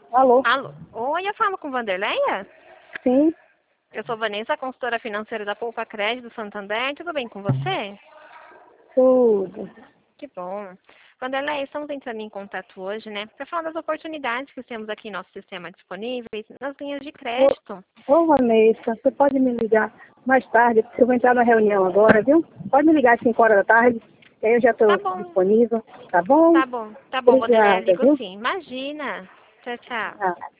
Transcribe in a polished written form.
Alô? Alô? Oi, eu falo com Vanderleia? Sim, Eu sou Vanessa, consultora financeira da Poupa Crédito do Santander. Tudo bem com você? tudo. Que bom. Vanderleia, estamos entrando em contato hoje, né, para falar das oportunidades que temos aqui em nosso sistema disponíveis nas linhas de Ô, crédito. ô, Vanessa, você pode me ligar mais tarde, porque eu vou entrar na reunião agora, viu? Pode me ligar às 5 horas da tarde, que aí eu já Tá estou bom, disponível, tá bom? tá bom, Vanderleia, Obrigada, ligo viu? sim. Imagina. Tchau, tchau. Ah.